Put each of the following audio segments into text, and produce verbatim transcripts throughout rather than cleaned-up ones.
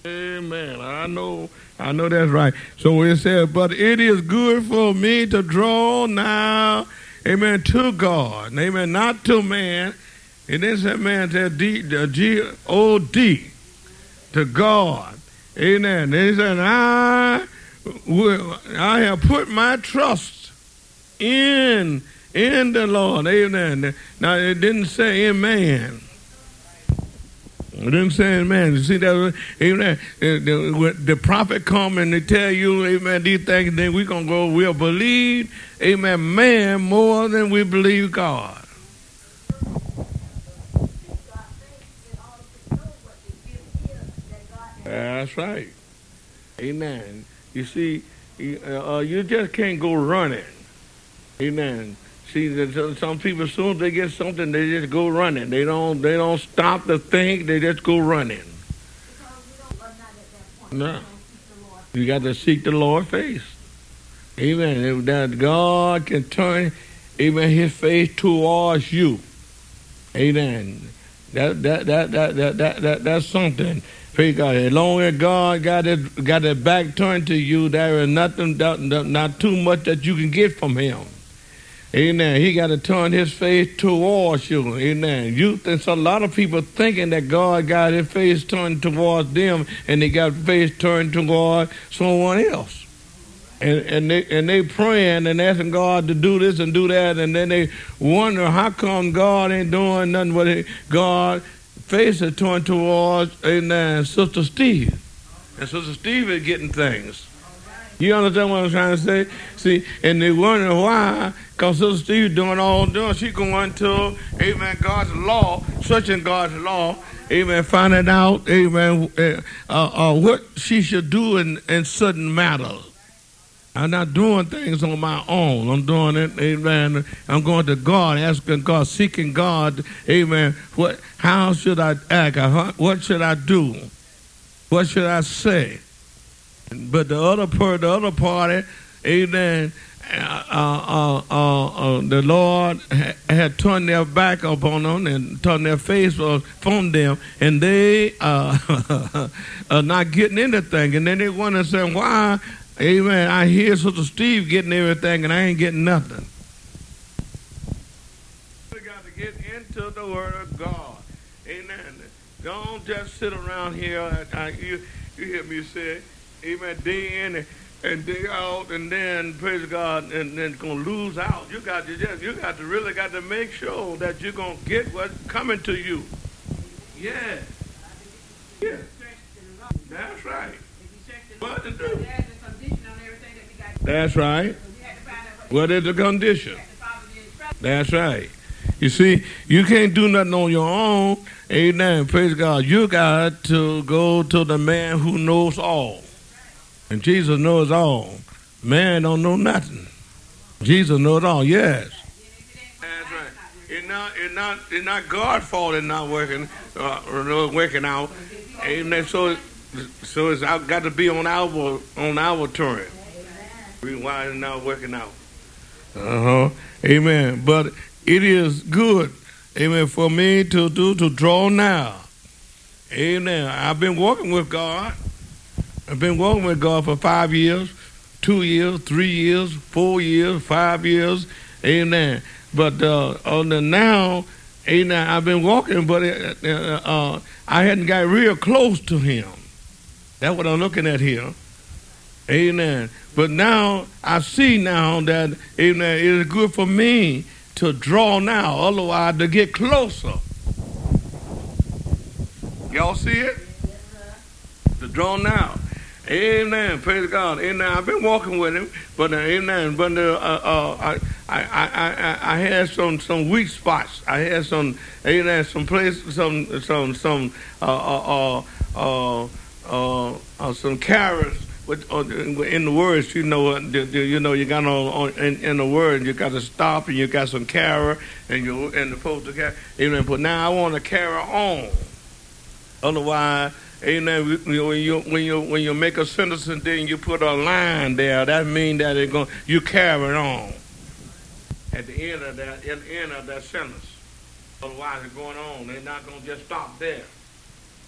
Amen. I know, I know that's right. So it says, but it is good for me to draw now, amen, to God. Amen, not to man. It didn't say man, it said G O D, to God. Amen. He said, I, will, I have put my trust in, in the Lord. Amen. Now, it didn't say in man. It didn't say in man. You see that? Amen. The, the, the prophet come and they tell you, amen, these things, then we're going to go, we'll believe, amen, man more than we believe God. That's right. Amen. You see, uh, you just can't go running. Amen. See, some people, as soon as they get something, they just go running. They don't. They don't stop to think. They just go running. No. You got to seek the Lord's face. Amen. That God can turn, amen, His face towards you. Amen. That that that that that that, that that's something. Praise God. As long as God got it got it back turned to you, there is nothing, not too much that you can get from Him. Amen. He got to turn His face towards you. Amen. You, there's a lot of people thinking that God got His face turned towards them, and they got face turned toward someone else. And and they and they praying and asking God to do this and do that, and then they wonder how come God ain't doing nothing with it. God face is turned towards, amen, Sister Steve, and Sister Steve is getting things. You understand what I'm trying to say? See, and they wonder why, because Sister Steve doing all doing, she going to, amen, God's law, searching God's law, amen, finding out, amen, uh, uh, what she should do in, in certain matters. I'm not doing things on my own. I'm doing it, amen. I'm going to God, asking God, seeking God, amen. What? How should I act? What should I do? What should I say? But the other part, the other party, amen, uh, uh, uh, uh, the Lord ha- had turned their back upon them and turned their face from them, and they uh, are not getting anything. And then they want to say, why? Amen. I hear Sister Steve getting everything, and I ain't getting nothing. We got to get into the Word of God. Amen. Don't just sit around here. I, I, you, you hear me say, amen, day in and day out, and then praise God, and then gonna lose out. You got to just, you got to really got to make sure that you're gonna get what's coming to you. Yeah. Yeah. That's right. What to do? That's right. What is the condition? That's right. You see, you can't do nothing on your own. Amen. Praise God. You got to go to the man who knows all. And Jesus knows all. Man don't know nothing. Jesus knows all. Yes. That's right. It's not, it's not, it's not God's fault it's not working, uh, working out. Amen. So, so it's got to be on our on our turn. Why it's not working out? Uh huh. Amen. But it is good, amen, for me to do to draw now. Amen. I've been walking with God. I've been walking with God for five years, two years, three years, four years, five years. Amen. But uh, on the now, amen, I've been walking, but uh, uh, I hadn't got real close to Him. That's what I'm looking at here. Amen. But now I see now that, amen, it is good for me to draw now, otherwise to get closer. Y'all see it? To draw now. Amen. Praise God. Amen. I've been walking with Him, but uh, amen. But uh, uh, I, I, I, I, I had some, some weak spots. I had some, amen, some places, some, some, some, uh, uh, uh, uh, uh, some carrots. With, uh, in the words, you know, the, the, you know, you got on, on in, in the word, you got to stop, and you got some carry, and you and the supposed to carry. Amen. But now I want to carry on. Otherwise, amen. When you when you when you make a sentence and then you put a line there, that means that it going you carry on at the end of that at the end of that sentence. Otherwise, it's going on. They're not going to just stop there.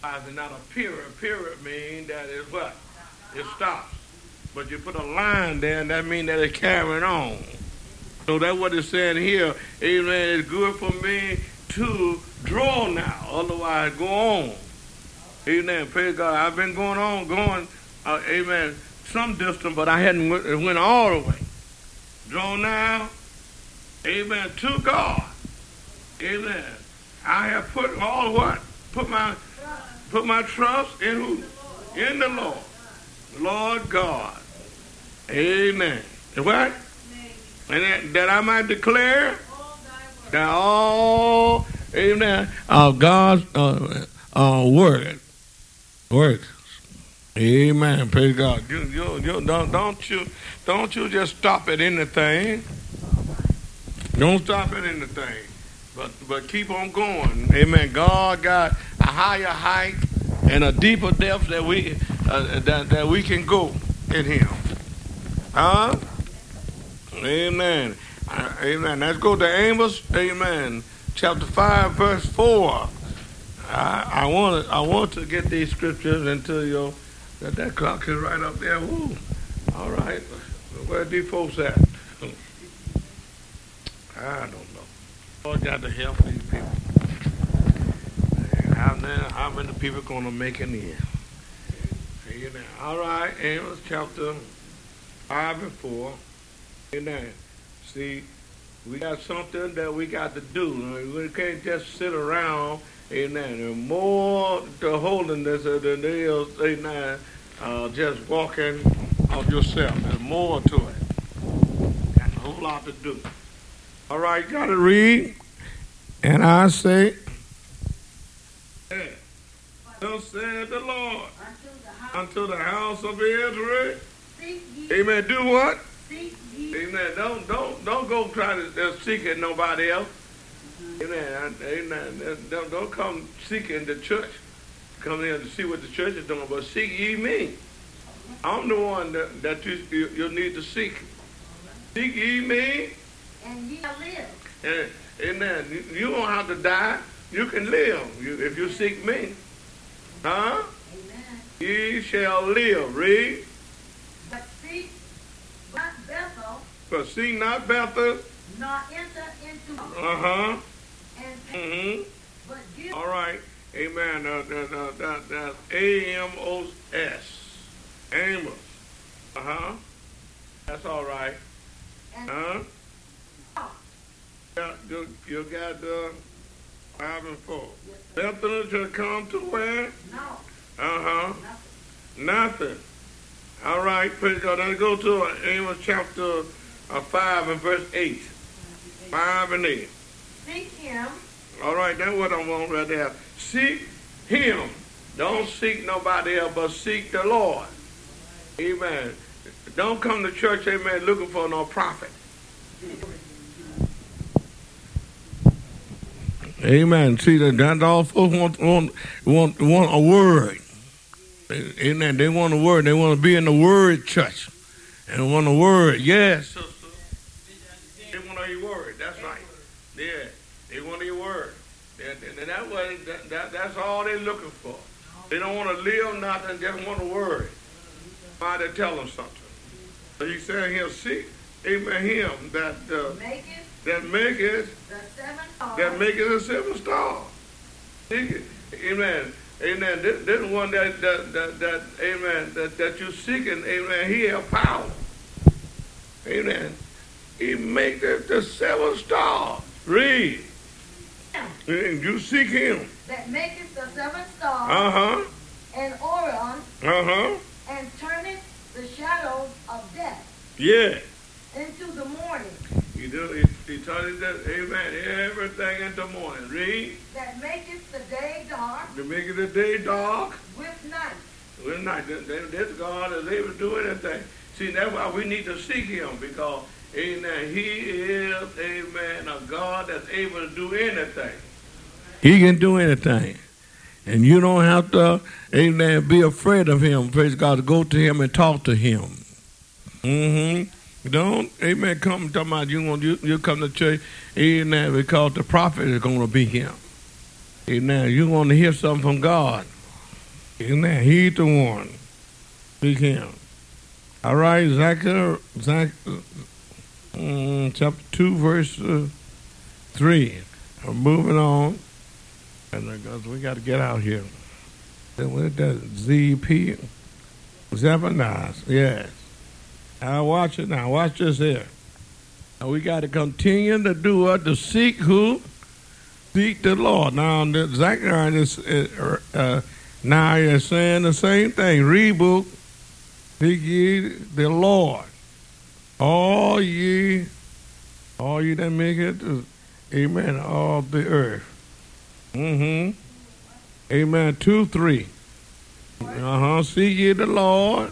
It's not a period. Period means that it's what? It stops. But you put a line there, and that means that it's carrying on. So that's what it's saying here. Amen. It's good for me to draw now. Otherwise, go on. Amen. Praise God. I've been going on, going, uh, amen, some distance, but I hadn't went, went all the way. Draw now. Amen. To God. Amen. I have put all what? Put my put my trust in who? In the Lord. Lord God. Amen. What? And that, that I might declare that all, amen, of God's uh, uh, word works. Amen. Praise God. You, you, you, don't, don't you don't you just stop at anything. Don't stop at anything. But but keep on going. Amen. God got a higher height and a deeper depth that we uh, that, that we can go in Him. Huh? Amen. Uh, amen. Let's go to Amos. Amen. Chapter five, verse four. I, I want to I want to get these scriptures into your that that clock is right up there. Woo. All right. Where are these folks at? I don't know. Lord got to help these people. How many, how many people going to make it in? Amen. All right. Amos chapter five and four. Amen. See, we got something that we got to do. We can't just sit around. Amen. There's more to holiness than there is, amen, uh, just walking of yourself. There's more to it. Got a whole lot to do. All right, got to read. And I say, hey, thus said the Lord, unto the house of Israel. Amen. Do what? Amen. Don't don't don't go try to uh, seek it nobody else. Amen. Amen. Don't, don't come seeking the church. Come in to see what the church is doing, but seek ye me. I'm the one that, that you, you you need to seek. Seek ye me. And ye shall live. And, amen. You, you don't have to die. You can live you, if you seek me. Huh? Amen. Ye shall live. Read. But seek not Bethel. But seek not Bethel. Nor enter into. Uh-huh. And Mm-hmm. but give. All right. Amen. Uh, that, uh, that, that's A M O S. Amos. Uh-huh. That's all right. And huh? Yeah, you, you got uh, five and four. Bethel shall come to where? No. Uh-huh. Nothing. Nothing. All right, praise God. Let's go to uh, Amos chapter uh, five and verse eight. Five and eight. Seek him. All right, that's what I want right there. Seek him. Don't seek nobody else, but seek the Lord. Amen. Don't come to church, amen, looking for no prophet. Amen. See, that that's all folks want, want, want, want a word. Amen. They want a word. They want to be in the word church. And they want a word. Yes, sister. They want a word. That's right. Yeah. They want a word. And that way, that, that, that's all they're looking for. They don't want to live nothing, just want a word. Why they tell them something. So he said he'll seek, amen, him that uh, Make it that maketh the seven stars. that maketh a seven star. Seek it. Amen. Amen. This, this one that that, that that amen that, that you're seeking, amen, he has power. Amen. He make the, the seven stars. Read. And you seek him. That maketh the seven stars. Uh-huh. And Orion. Uh-huh. And turneth the shadows of death. Yeah. Into the morning. He do he, he turned that, amen, everything into morning. Read. That maketh the day dark. To make it the day dark. With night. With night. This God is able to do anything. See, that's why we need to seek him, because amen, he is, amen, a God that's able to do anything. He can do anything. And you don't have to, amen, be afraid of him. Praise God, to go to him and talk to him. Mm-hmm. Don't, amen, come talking about you, want, you, you come to church, amen, because the prophet is going to be here. Amen. You want to hear something from God. Amen. He's the one. Seek him. All right, Zechariah, Zach, um, chapter two, verse uh, three. I'm moving on. And because we got to get out here. Then what that Z P? Zephaniah. Yes. Now watch it now. Watch this here. Now we got to continue to do what? To seek who? Seek the Lord. Now Zechariah is uh, now is saying the same thing. Reboot. Seek ye the Lord. All ye, all ye that make it, amen, all the earth. Mm-hmm. Amen. Two, three. Uh-huh. Seek ye the Lord.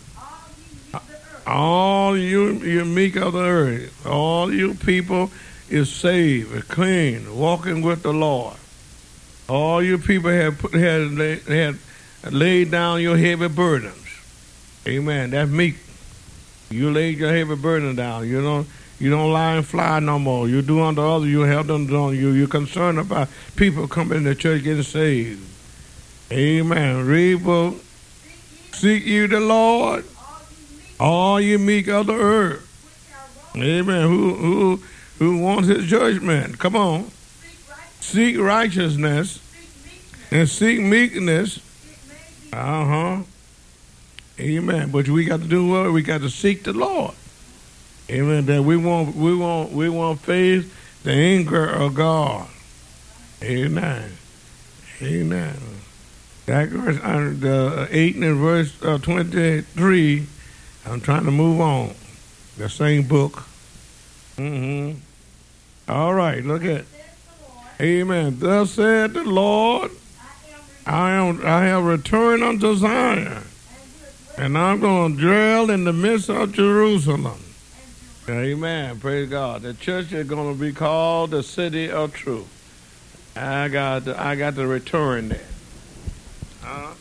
All you, you meek of the earth. All you people is saved, clean, walking with the Lord. All you people have put, had, had laid down your heavy burdens. Amen. That's meek. You laid your heavy burden down. You don't you don't lie and fly no more. You do unto others, you help them on you. You're concerned about people coming to church getting saved. Amen. Read book. Seek you the Lord, all you meek of the earth. Amen. Who who who wants his judgment? Come on. Seek righteousness and seek meekness. Uh-huh. Amen. But we got to do what? We got to seek the Lord. Amen. That we won't we won't we won't face the anger of God. Amen. Amen. That verse uh, eight and verse uh, twenty-three. I'm trying to move on. The same book. Mm-hmm. All right, look at. Amen. Thus said the Lord, I am I have returned unto Zion, and I'm going to dwell in the midst of Jerusalem. Amen. Praise God. The church is going to be called the city of truth. I got to, I got to return there. Huh?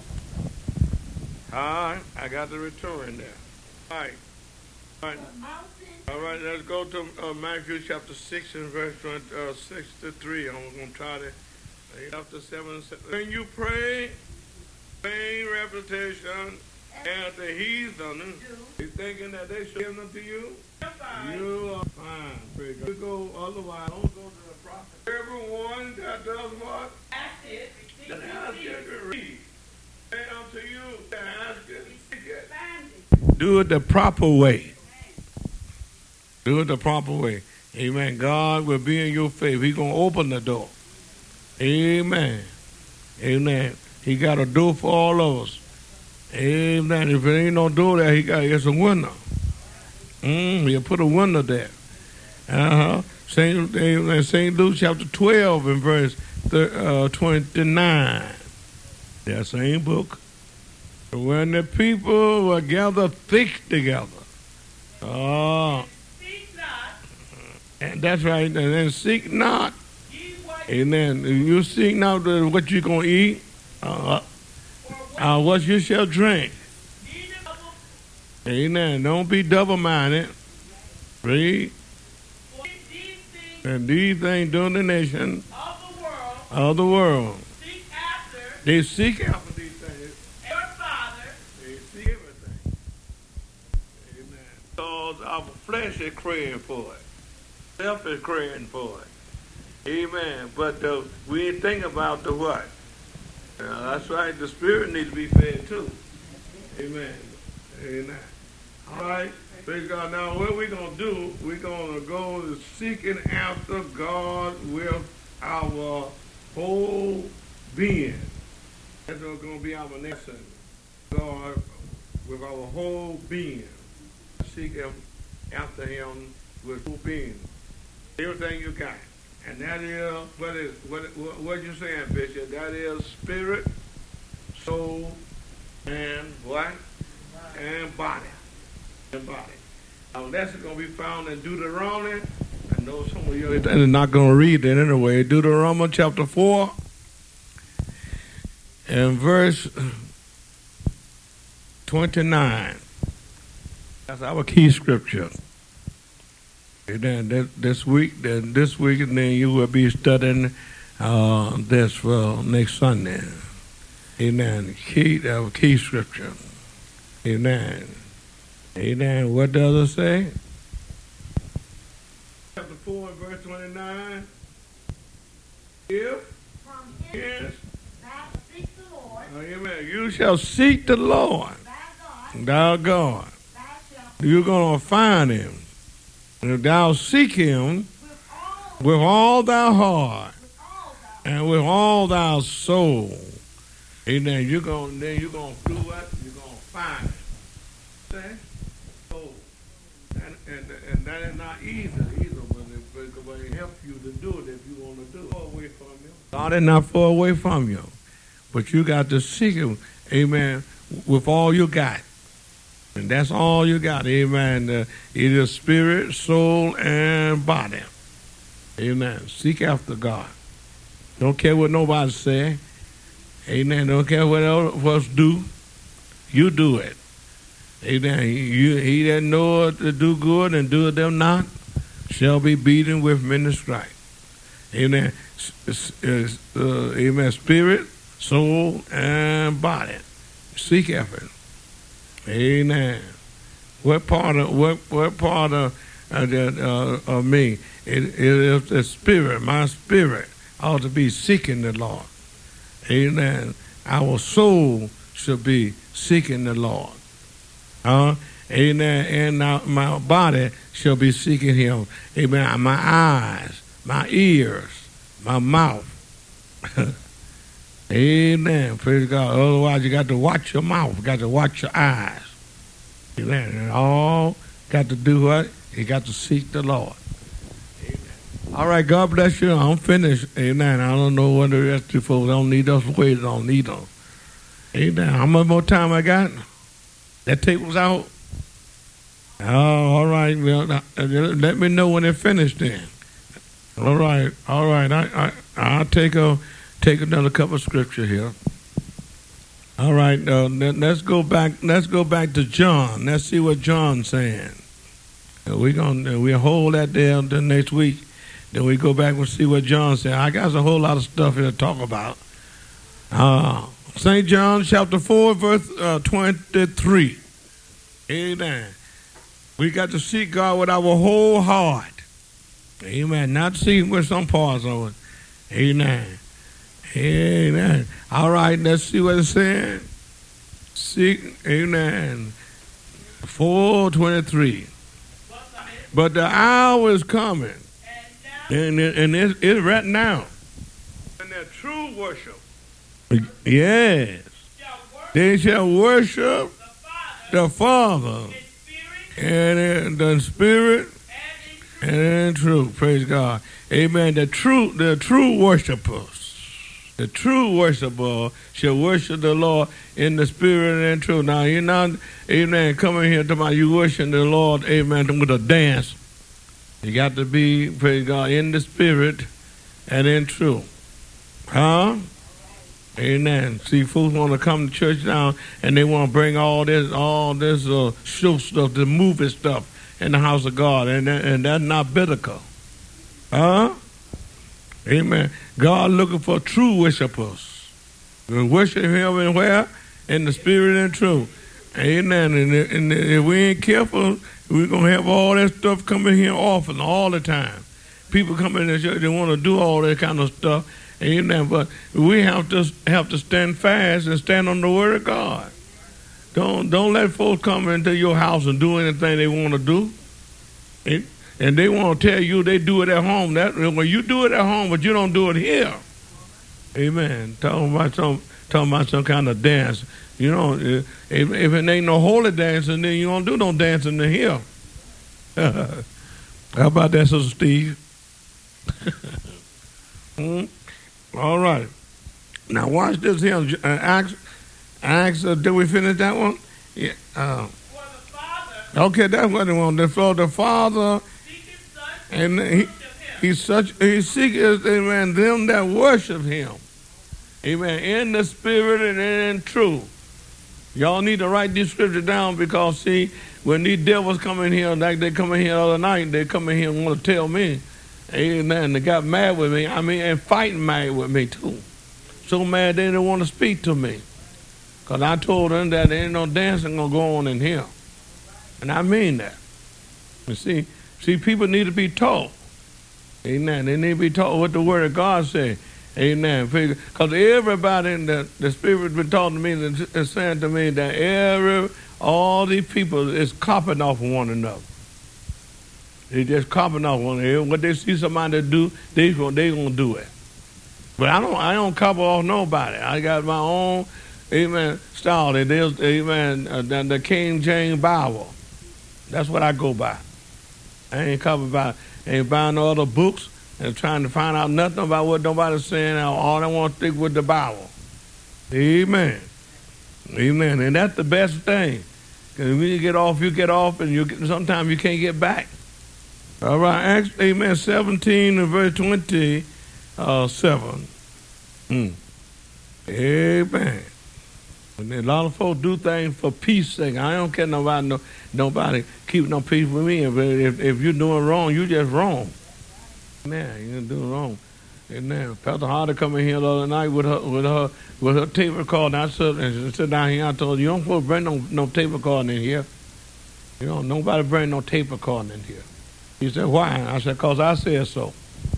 All right. I got to return there. All right. All right. All right. Let's go to uh, Matthew chapter six and verse uh, six to three. I'm going to try to chapter seven. When you pray, vain reputation. And the heathen is thinking that they should give them to you. You are fine. Praise God. You go otherwise. Don't go to the prophet. Everyone that does what? Ask it. That ask it to read. Say unto you that ask it. Do it the proper way. Do it the proper way. Amen. God will be in your favor. He's going to open the door. Amen. Amen. He got a door for all of us. Amen. If it ain't no door there, he got it's a window. Mm, he'll put a window there. Uh-huh. Saint, Saint Luke chapter twelve and verse uh, twenty-nine. That same book. When the people were gathered thick together. Oh. And that's right. And then seek not. Amen. You seek not what you're going to eat. Uh, Uh, what you shall drink. Amen. Don't be double-minded. Read. And these things doing the nation Of the world. of the world. Seek after. They seek after these things. Your Father. They seek everything. Amen. Because our flesh is craving for it. Self is craving for it. Amen. But uh, we ain't think about the what? Uh, that's right. The spirit needs to be fed too. Amen. Amen. All right. Praise God. Now, what we're going to do, we're going to go seeking after God with our whole being. That's what's going to be our next thing. God with our whole being. Seek him after him with whole being. Everything you got. And that is, what is, what, what, what you saying, Bishop? That is spirit, soul, and what? And body. And body. Now, that's going to be found in Deuteronomy. I know some of you are not going to read it anyway. Deuteronomy chapter four and verse twenty-nine. That's our key scripture. And then this week, then this week, and then you will be studying uh, this for next Sunday. Amen. Key, that was key scripture. Amen. Amen. What does it say? Chapter four, verse twenty-nine. If, From yes, him thou seek the Lord, amen. You shall seek the Lord, thy God, thou God. thou shalt You're going to find him. And if thou seek him with all, with all thy heart with all thy and with all thy soul, amen, you're going, then you're going to do what? You're going to find it. See? So, and, and, and that is not easy either, but it, but it helps you to do it if you want to do it. Far away from you. God is not far away from you, but you got to seek him, amen, with all you got. And that's all you got, amen. Uh, it is spirit, soul, and body. Amen. Seek after God. Don't care what nobody say. Amen. Don't care what else do. You do it. Amen. You, he that knoweth to do good and doeth them not shall be beaten with many stripes. Amen. Uh, amen. Spirit, soul, and body. Seek after it. Amen. What part of what what part of uh, the, uh, of me? It, it is the spirit. My spirit ought to be seeking the Lord. Amen. Our soul should be seeking the Lord. Uh, amen. And now my body shall be seeking Him. Amen. My eyes, my ears, my mouth. Amen. Praise God. Otherwise, you got to watch your mouth. You got to watch your eyes. Amen. And all got to do what? You got to seek the Lord. Amen. All right. God bless you. I'm finished. Amen. I don't know what the rest of you folks don't need us. Wait, don't need them. Amen. How much more time I got? That tape was out. Oh, all right. Well, let me know when they're finished then. All right. All right. I, I, I'll take a... Take another couple of scripture here. All right, uh, let's go back. Let's go back to John. Let's see what John's saying. Uh, we're gonna we hold that there until next week. Then we go back and see what John said. I got a whole lot of stuff here to talk about. Uh, Saint John chapter four, verse uh, twenty-three. Amen. We got to seek God with our whole heart. Amen. Not seek with some parts of it. Amen. Amen. All right, let's see what it's saying. Seek, amen. four twenty-three. But the hour is coming, and, and it's, it's right now. And their true worship, yes, they shall worship the Father and in the Spirit and in truth. Praise God. Amen. The true, the true worshipers. The true worshiper shall worship the Lord in the spirit and in truth. Now, you're not, amen, coming here talking about you worshiping the Lord, amen, with a dance. You got to be, praise God, in the spirit and in truth. Huh? Amen. See, folks want to come to church now and they want to bring all this, all this uh, show stuff, the movie stuff in the house of God, and, and that's not biblical. Huh? Amen. God looking for true worshipers. We worship Him in where? In the spirit and truth. Amen. And, and if we ain't careful, we're going to have all that stuff coming here often, all the time. People come in the church, they want to do all that kind of stuff. Amen. But we have to have to stand fast and stand on the Word of God. Don't don't let folks come into your house and do anything they want to do. It, And they want to tell you they do it at home. That when you do it at home, but you don't do it here. Amen. Talking about some, talking about some kind of dance. You know, if, if it ain't no holy dancing, then you don't do no dancing in here. How about that, Sister Steve? hmm? All right. Now watch this here. Uh, Acts, Acts. Uh, did we finish that one? Yeah. Uh, okay, that's what they want. For the Father. And he, he's such, he seeketh, amen, them that worship him. Amen. In the spirit and in truth. Y'all need to write these scriptures down because, see, when these devils come in here, like they come in here the other night, they come in here and want to tell me, amen, they got mad with me. I mean, and fighting mad with me, too. So mad they didn't want to speak to me. Because I told them that there ain't no dancing going to go on in here. And I mean that. You see, see, people need to be taught. Amen. They need to be taught what the Word of God says. Amen. Because everybody in the, the Spirit been talking to me and is saying to me that every, all these people is copying off of one another. They just copying off one another. What they see somebody do, they gonna they gonna do it. But I don't I don't copy off nobody. I got my own, amen, style. It is, amen, uh, the, the King James Bible. That's what I go by. I ain't copying by, ain't buying no other books and trying to find out nothing about what nobody's saying. All I want to stick with the Bible. Amen. Amen. And that's the best thing. Because when you get off, you get off, and you get, sometimes you can't get back. All right, Acts, amen, seventeen and verse twenty-seven. Mm. Amen. And a lot of folks do things for peace sake. I don't care nobody, no, nobody keep no peace with me. If, if, if you're doing wrong, you just wrong. Man, you're doing wrong. Amen. Pastor Harder come in here the other night with her with her with her tape recorder. I said, and sit down here. I told her, you don't supposed to bring no no tape recording in here. You know, nobody bring no tape recording in here. He said, why? I said, because I said so.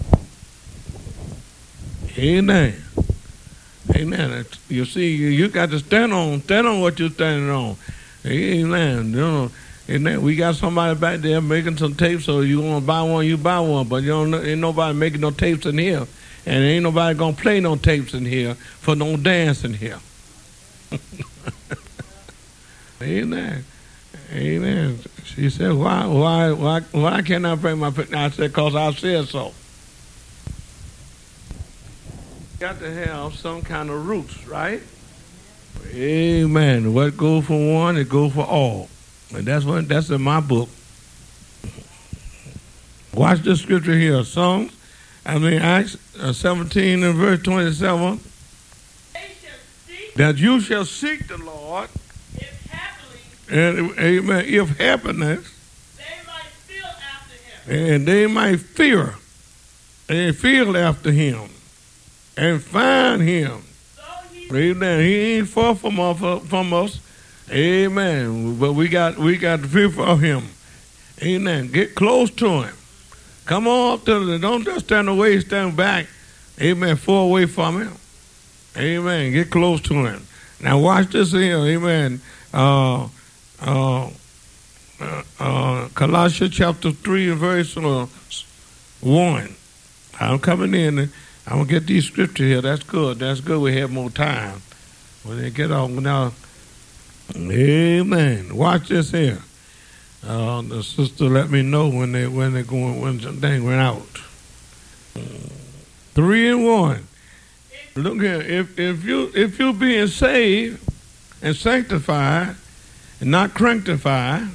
Amen. Amen. You see, you, you got to stand on, stand on what you're standing on. Amen. You know, amen. We got somebody back there making some tapes, so you want to buy one, you buy one. But you don't, ain't nobody making no tapes in here. And ain't nobody going to play no tapes in here for no dance in here. Amen. Amen. She said, why, why, why, why can't I bring my picture? I said, because I said so. Got to have some kind of roots, right? Amen. What goes for one, it goes for all. And that's what that's in my book. Watch the scripture here. Psalms, I mean Acts uh, seventeen and verse twenty-seven. That you shall seek the Lord. If happily, And amen. If happiness. they might feel after him. And they might fear. And feel after him. And find him. So he Amen. He ain't far from us, from us. Amen. But we got we got to fear for him. Amen. Get close to him. Come on up to him. Don't just stand away, stand back. Amen. Far away from him. Amen. Get close to him. Now watch this here. Amen. Uh, uh, uh, uh, Colossians chapter three and verse uh, one. I'm coming in. And I'm going to get these scriptures here. That's good. That's good. We have more time. When they get on now. Amen. Watch this here. Uh, the sister let me know when they when they going when the thing went out. Three and one. Look here. If if you if you being saved and sanctified and not cranktified,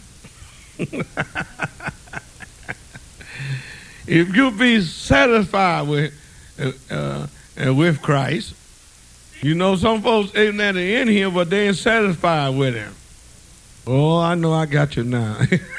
if you be satisfied with uh, uh, with Christ, you know some folks ain't that in here, but they ain't satisfied with him. Oh, I know I got you now.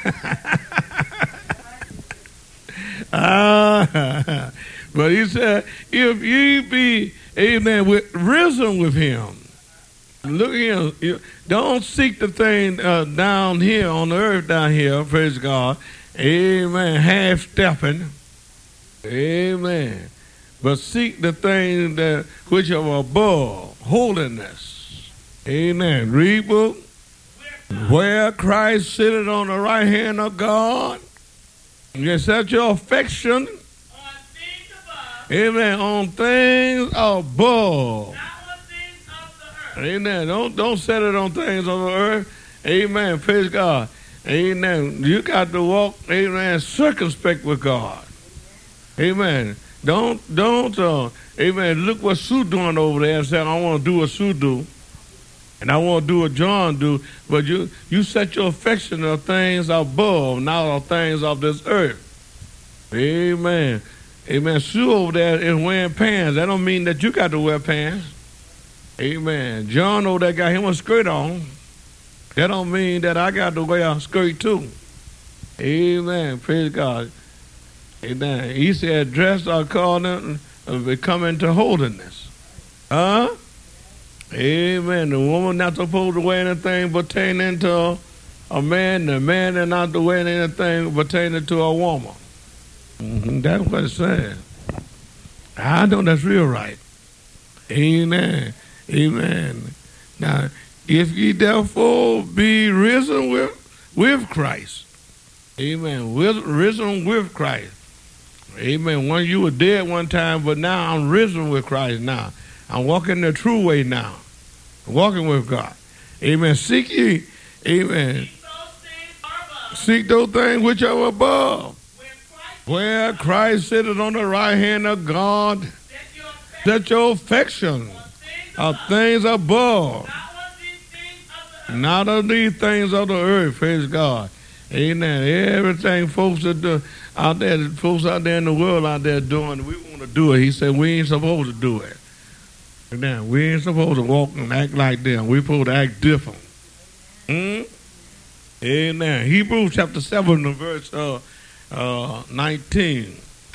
ah, but he said, if ye be, amen, with, risen with him. Look here, you, don't seek the thing uh, down here on the earth down here, praise God. Amen, half-stepping. Amen. But seek the things that which are above, holiness. Amen. Read book. Where Christ sitteth on the right hand of God. You set your affection. on things above, Amen. On things above. not on things of the earth. Amen. Don't don't set it on things on the earth. Amen. Praise God. Amen. You got to walk, amen, circumspect with God. Amen. Don't, don't, uh, amen, look what Sue doing over there and say, I want to do what Sue do. And I want to do what John do. But you, you set your affection on things above, not on things of this earth. Amen. Amen. Sue over there is wearing pants. That don't mean that you got to wear pants. Amen. John over there got him a skirt on. That don't mean that I got to wear a skirt too. Amen. Praise God. Amen. He said, dress according to becoming to holiness. Huh? Amen. The woman not supposed to wear anything pertaining to a man. The man is not to wear anything pertaining to a woman. Mm-hmm. That's what it's saying. I know that's real right. Amen. Amen. Now, if ye therefore be risen with, with Christ. Amen. With, risen with Christ. Amen. One, you were dead one time, but now I'm risen with Christ now. I'm walking the true way now. Walking with God. Amen. Seek ye. Amen. Seek those things above. Seek those things which are above. Where Christ Where Christ sitteth on the right hand of God. set your affection Set your affection on things of above, things above. not on these things of the earth. Not of these things of the earth. Praise God. Amen. Everything folks are do, out there, folks out there in the world out there doing, we want to do it. He said we ain't supposed to do it. Amen. We ain't supposed to walk and act like them. We supposed to act different. Hmm? Amen. Hebrews chapter seven, verse uh, uh, nineteen.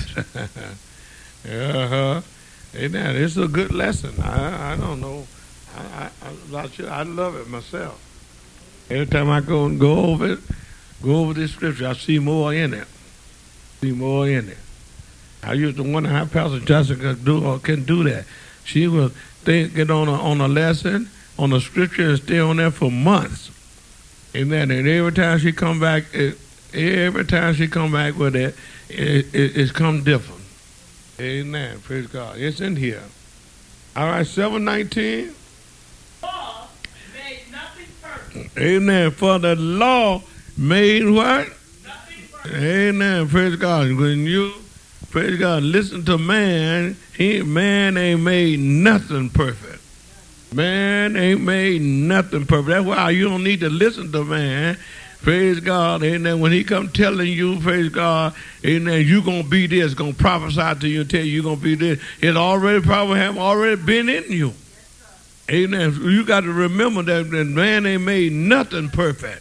uh-huh. Amen. It's a good lesson. I, I don't know. I, I, I'm not sure. I love it myself. Every time I go and go over it, go over this scripture, I see more in it. See more in it. I used to wonder how Pastor Jessica do or can do that. She will think, get on a, on a lesson, on a scripture, and stay on there for months. Amen. And every time she come back, it, every time she come back with it, it, it, it's come different. Amen. Praise God. It's in here. All right, seven nineteen. Law made nothing perfect. Amen. For the law made what? Nothing perfect. Amen. Praise God. When you, praise God, listen to man, he, man ain't made nothing perfect. Man ain't made nothing perfect. That's why you don't need to listen to man. Praise God. Amen. When he come telling you, praise God, amen, you going to be this, going to prophesy to you and tell you you're going to be this. It already probably have already been in you. Amen. You got to remember that, that man ain't made nothing perfect.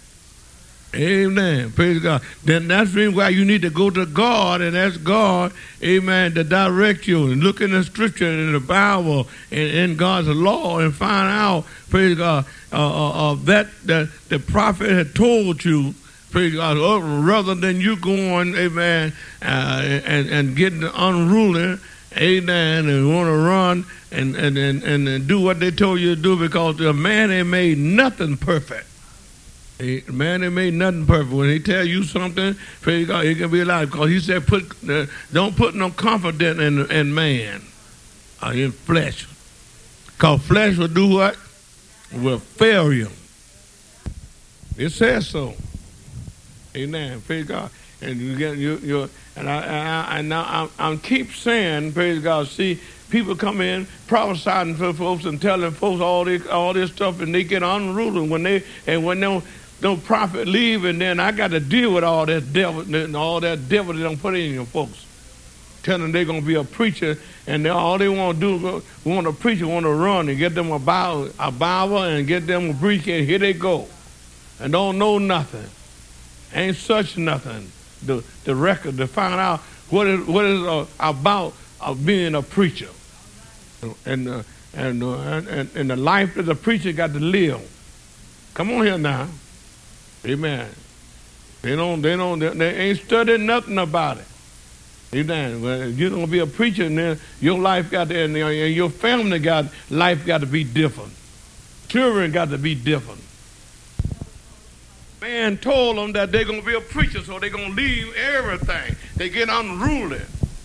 Amen. Praise God. Then that's the reason why you need to go to God and ask God, amen, to direct you and look in the scripture and in the Bible and in God's law and find out, praise God, uh, uh, uh, that, that the prophet had told you, praise God, uh, rather than you going, amen, uh, and, and getting unruly, amen, and want to run and, and, and, and do what they told you to do because the man ain't made nothing perfect. Man, they made nothing perfect. When he tell you something, praise God, it can be alive. Because he said, "Put uh, don't put no confidence in in man, or in flesh. Because flesh will do what? Will fail you. It says so. Amen. Praise God. And you get you you and I I, I now I'm, I'm keep saying, praise God. See, people come in prophesying for folks and telling folks all this all this stuff, and they get unruly when they and when they. No prophet leave, and then I got to deal with all that devil and all that devil they don't put in your folks. Telling them they're going to be a preacher, and they, all they want to do is want a preacher, want to run and get them a Bible, a Bible and get them a briefcase. Here they go. And don't know nothing. Ain't such nothing. The the record to find out what is what is uh, about uh, being a preacher. And, uh, and, uh, and, and the life that the preacher got to live. Come on here now. Amen. They don't, they don't, they, they ain't studied nothing about it. Amen. Well, you're gonna be a preacher, and then your life got to, and your family got life got to be different. Children got to be different. Man told them that they're gonna be a preacher, so they're gonna leave everything. They get unruly.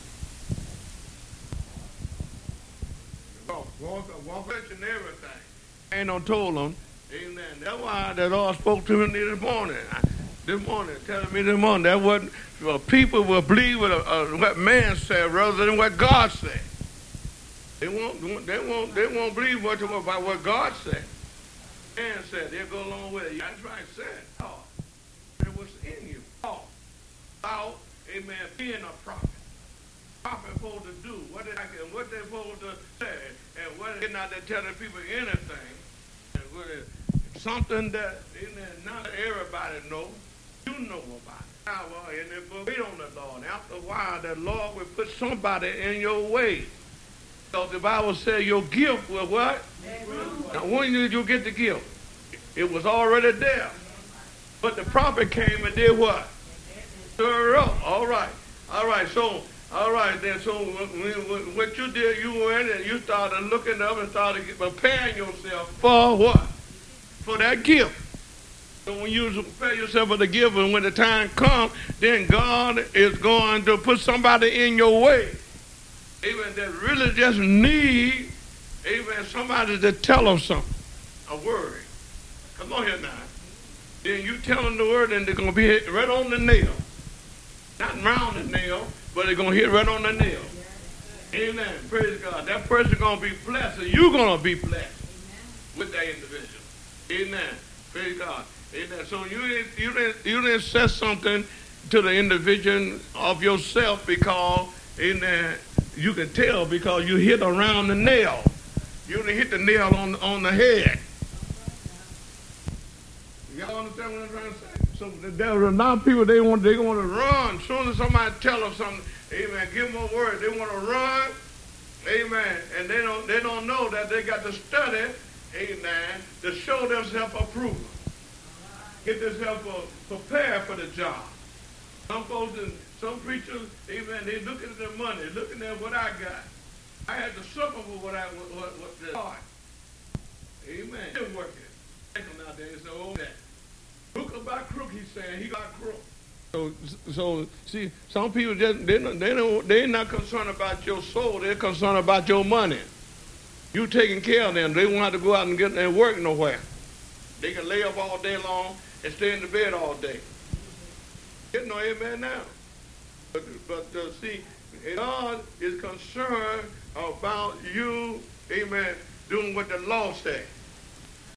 Walk, walk, walk and everything. Ain't no told them. Amen. That's why the Lord spoke to me this morning. This morning, telling me this morning that what well, people will believe what, uh, what man said rather than what God said. They won't. They won't. They won't believe much about what God said. Man said they'll go along with it. That's right. Said oh, it was in you. Oh, about amen being a prophet. Prophet supposed to do what they and what they're supposed to say and what they're not telling people anything. And what it, something that amen, not everybody knows. You know about it. Power in the book. Wait on the Lord. After a while, the Lord will put somebody in your way. So the Bible says your gift was what? Now, when did you get the gift? It was already there. But the prophet came and did what? Stir up. All right. All right. So, all right then. So, what you did, you went and you started looking up and started preparing yourself for what? For that gift. So when you prepare yourself for the gift, and when the time comes, then God is going to put somebody in your way. Amen. That really just need, amen, somebody to tell them something. A word. Come on here now. Then you tell them the word and they're going to be hit right on the nail. Not round the nail, but they're going to hit right on the nail. Amen. Praise God. That person going to be blessed and you're going to be blessed with that individual. Amen. Praise God. Amen. So you didn't, you didn't, you didn't say something to the individual of yourself because, amen, you can tell because you hit around the nail. You didn't hit the nail on, on the head. Y'all understand what I'm trying to say? So there are a lot of people, they want, they want to run. As soon as somebody tell them something, amen, give them a word. They want to run, amen, and they don't, they don't know that they got to study, amen, to show themselves approval. Get themselves prepared for the job. Some folks, and some preachers, amen, they looking at their money, looking at what I got. I had to suffer for what I, what, what, what the heart. Amen. Still working. Out there, so oh, that. Crook about crook, he's saying. He got crook. So, so see, some people just they don't, they don't they're not concerned about your soul. They're concerned about your money. You taking care of them. They won't have to go out and get and work nowhere. They can lay up all day long and stay in the bed all day. Get no amen now. But, but uh, see, God is concerned about you, amen, doing what the law says.